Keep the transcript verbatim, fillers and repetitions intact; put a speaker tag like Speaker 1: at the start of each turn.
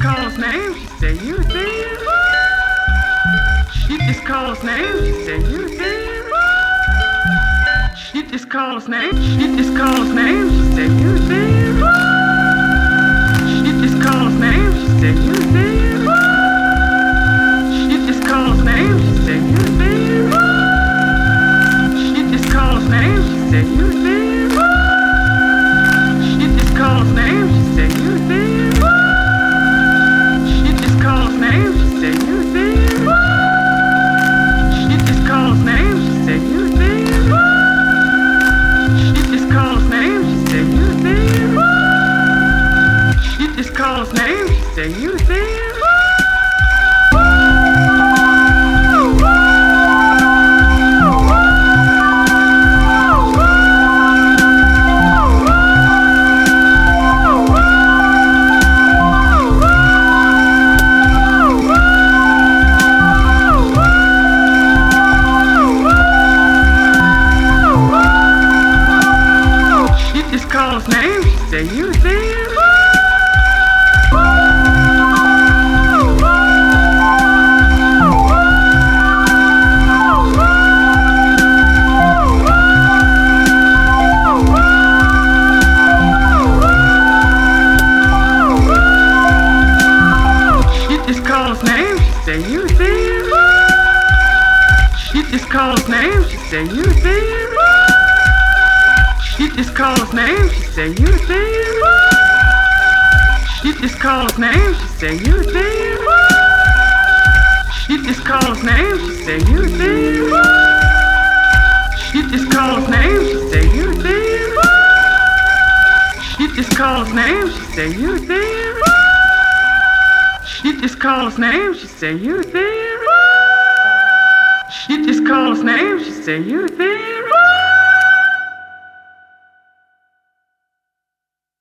Speaker 1: calls name, she said, you there? She just calls name, she said, you there? She just calls name, she just calls name, she said, you there? She just calls name, she said, you there? She just calls name, she said, you there? She just calls name, she said, you there? She just calls name, she said, you there? She just calls name, she said, you there? She just calls name, she said, you there? She just calls name, she said, you there? She just calls name, she said, you there? Calls name, she said, you there? She just calls name, she said, you there? She just calls name, she said, you there? She just calls name, she said, you there? She just calls name, she said, you there? She just calls name, she said, you there? She just calls name, she said, you there? She just calls name, she said, you there? She just calls name, she said, you there? She just calls name, she said, you there?